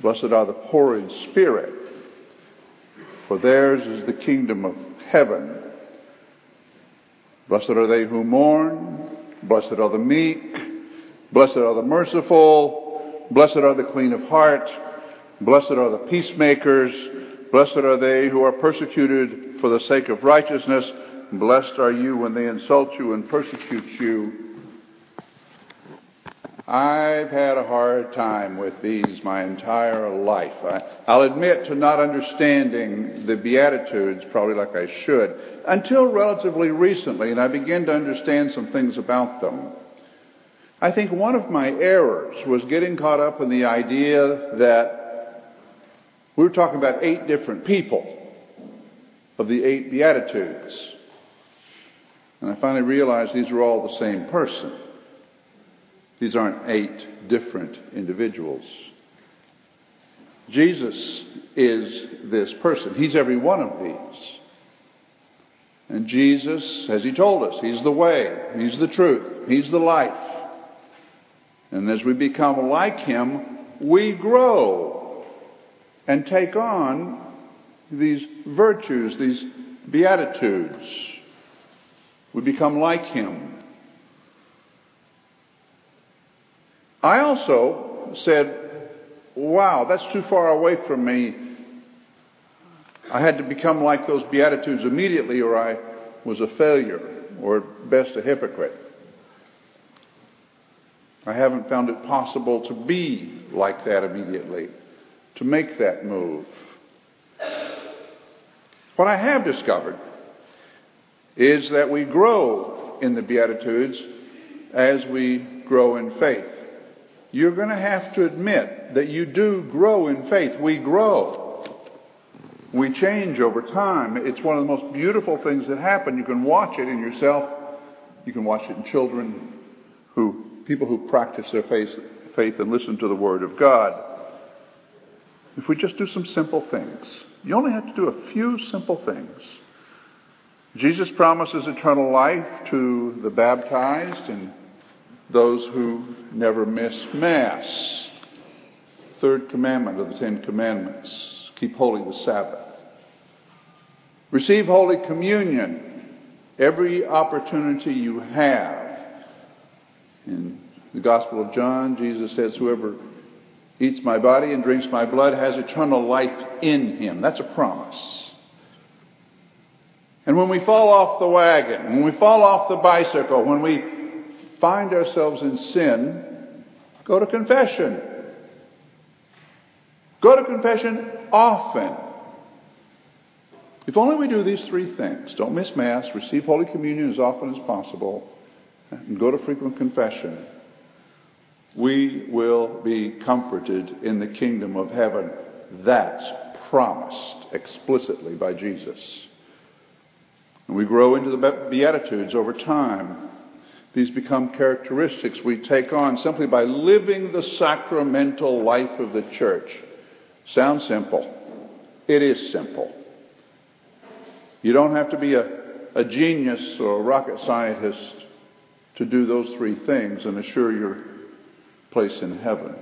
Blessed are the poor in spirit, for theirs is the kingdom of heaven. Blessed are they who mourn. Blessed are the meek. Blessed are the merciful. Blessed are the clean of heart. Blessed are the peacemakers. Blessed are they who are persecuted for the sake of righteousness. Blessed are you when they insult you and persecute you. I've had a hard time with these my entire life. I'll admit to not understanding the Beatitudes probably like I should until relatively recently, and I began to understand some things about them. I think one of my errors was getting caught up in the idea that we were talking about 8 different people of the 8 Beatitudes. And I finally realized these were all the same person. These aren't 8 different individuals. Jesus is this person. He's every one of these. And Jesus, as he told us, he's the way, he's the truth, he's the life. And as we become like him, we grow and take on these virtues, these beatitudes. We become like him. I also said, wow, that's too far away from me. I had to become like those Beatitudes immediately or I was a failure or at best a hypocrite. I haven't found it possible to be like that immediately, to make that move. What I have discovered is that we grow in the Beatitudes as we grow in faith. You're going to have to admit that you do grow in faith. We grow. We change over time. It's one of the most beautiful things that happen. You can watch it in yourself. You can watch it in children, people who practice their faith and listen to the Word of God. If we just do some simple things. You only have to do a few simple things. Jesus promises eternal life to the baptized and those who never miss Mass. 3rd commandment of the 10 Commandments. Keep holy the Sabbath. Receive Holy Communion every opportunity you have. In the Gospel of John, Jesus says, whoever eats my body and drinks my blood has eternal life in him. That's a promise. And when we fall off the wagon, when we fall off the bicycle, when we find ourselves in sin, go to confession. Go to confession often. If only we do these 3 things. Don't miss Mass, receive Holy Communion as often as possible, and go to frequent confession. We will be comforted in the kingdom of heaven. That's promised explicitly by Jesus. And we grow into the Beatitudes over time. These become characteristics we take on simply by living the sacramental life of the church. Sounds simple. It is simple. You don't have to be a genius or a rocket scientist to do those 3 things and assure your place in heaven.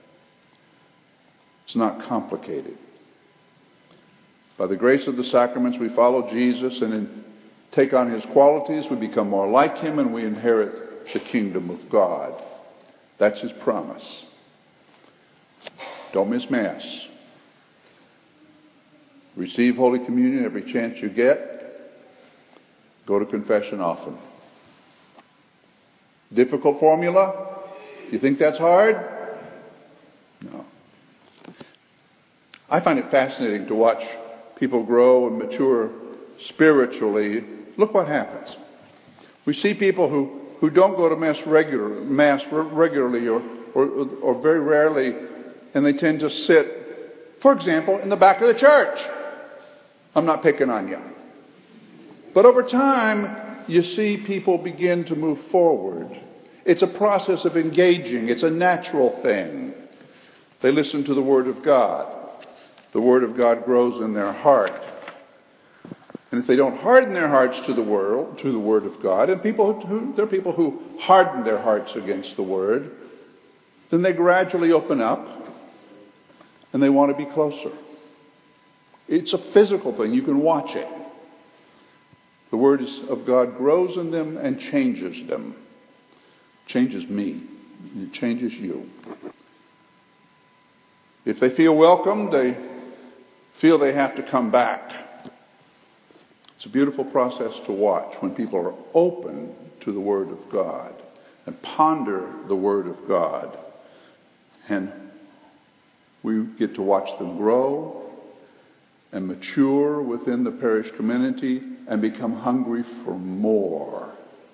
It's not complicated. By the grace of the sacraments, we follow Jesus and take on his qualities. We become more like him and we inherit the kingdom of God. That's his promise. Don't miss Mass. Receive Holy Communion every chance you get. Go to confession often. Difficult formula? You think that's hard? No. I find it fascinating to watch people grow and mature spiritually. Look what happens. We see people who don't go to Mass regularly or very rarely, and they tend to sit, for example, in the back of the church. I'm not picking on you. But over time, you see people begin to move forward. It's a process of engaging. It's a natural thing. They listen to the Word of God. The Word of God grows in their heart. And if they don't harden their hearts to the Word of God, and there are people who harden their hearts against the Word, then they gradually open up and they want to be closer. It's a physical thing. You can watch it. The Word of God grows in them and changes them. Changes me. It changes you. If they feel welcomed, they feel they have to come back. It's a beautiful process to watch when people are open to the Word of God and ponder the Word of God. And we get to watch them grow and mature within the parish community and become hungry for more.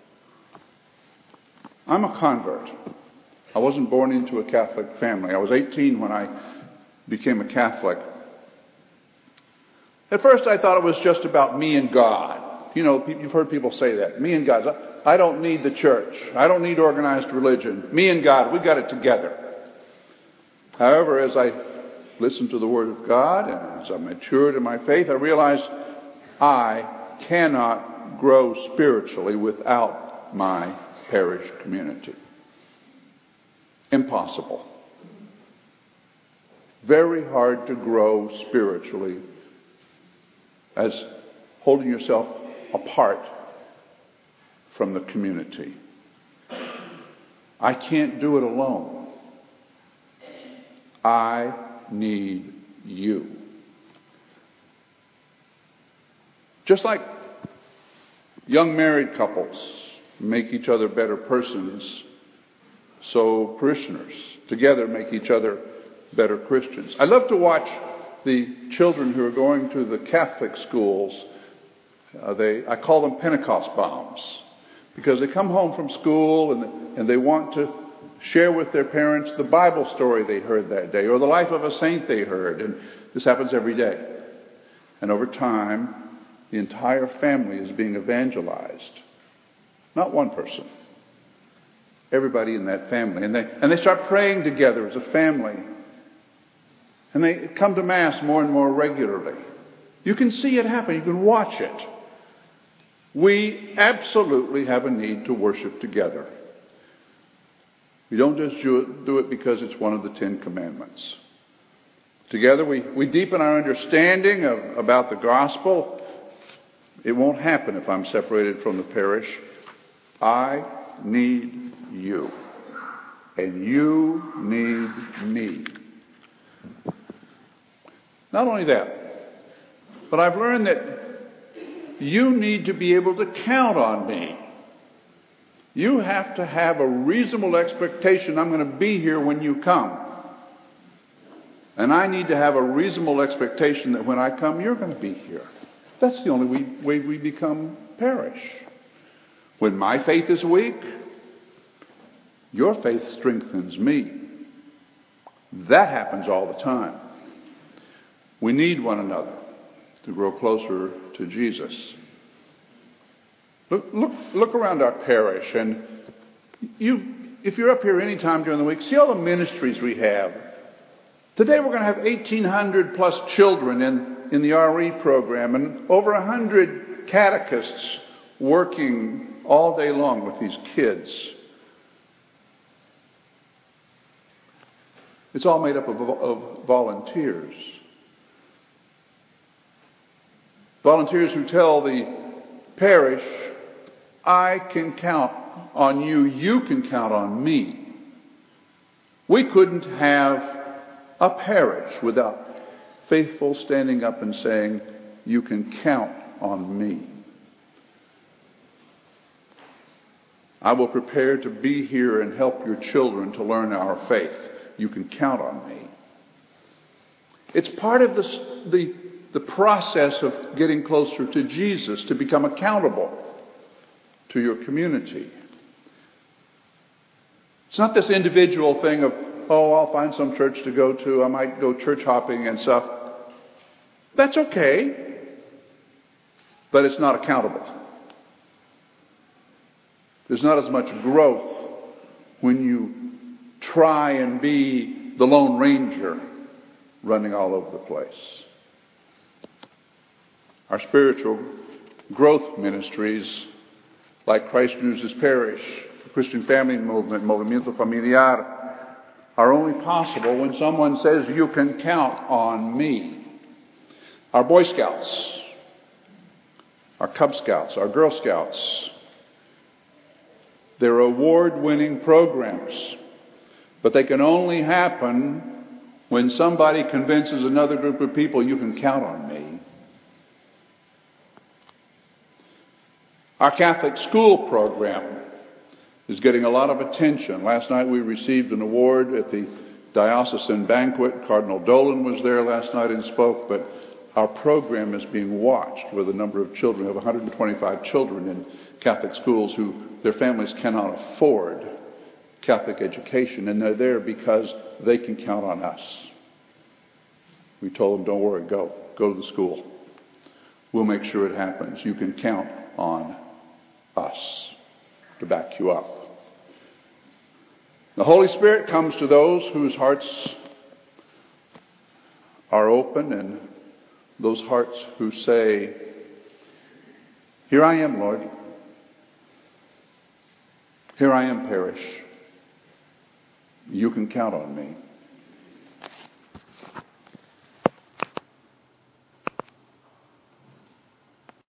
I'm a convert. I wasn't born into a Catholic family. I was 18 when I became a Catholic. At first I thought it was just about me and God. You know, you've heard people say that. Me and God. I don't need the church. I don't need organized religion. Me and God, we got it together. However, as I listened to the Word of God and as I matured in my faith, I realized I cannot grow spiritually without my parish community. Impossible. Very hard to grow spiritually as holding yourself apart from the community. I can't do it alone. I need you. Just like young married couples make each other better persons, so parishioners together make each other better Christians. I love to watch the children who are going to the Catholic schools. I call them Pentecost bombs, because they come home from school and they want to share with their parents the Bible story they heard that day or the life of a saint they heard. And this happens every day. And over time, the entire family is being evangelized. Not one person. Everybody in that family. And they start praying together as a family. And they come to Mass more and more regularly. You can see it happen. You can watch it. We absolutely have a need to worship together. We don't just do it because it's one of the 10 Commandments. Together we deepen our understanding about the gospel. It won't happen if I'm separated from the parish. I need you. And you need me. Not only that, but I've learned that you need to be able to count on me. You have to have a reasonable expectation I'm going to be here when you come. And I need to have a reasonable expectation that when I come, you're going to be here. That's the only way we become parish. When my faith is weak, your faith strengthens me. That happens all the time. We need one another to grow closer to Jesus. Look around our parish, and if you're up here any time during the week, see all the ministries we have. Today we're going to have 1,800 plus children in the RE program, and over 100 catechists working all day long with these kids. It's all made up of volunteers. Volunteers who tell the parish, I can count on you, you can count on me. We couldn't have a parish without faithful standing up and saying, you can count on me. I will prepare to be here and help your children to learn our faith. You can count on me. It's part of the process of getting closer to Jesus, to become accountable to your community. It's not this individual thing of, I'll find some church to go to. I might go church hopping and stuff. That's okay. But it's not accountable. There's not as much growth when you try and be the Lone Ranger running all over the place. Our spiritual growth ministries, like Christ Uses Parish, the Christian Family Movement, Movimiento Familiar, are only possible when someone says, you can count on me. Our Boy Scouts, our Cub Scouts, our Girl Scouts, they're award-winning programs, but they can only happen when somebody convinces another group of people, you can count on me. Our Catholic school program is getting a lot of attention. Last night we received an award at the diocesan banquet. Cardinal Dolan was there last night and spoke, but our program is being watched with a number of children. We have 125 children in Catholic schools who their families cannot afford Catholic education, and they're there because they can count on us. We told them, don't worry, go to the school. We'll make sure it happens. You can count on us to back you up. The Holy Spirit comes to those whose hearts are open, and those hearts who say, here I am, Lord. Here I am, parish. You can count on me.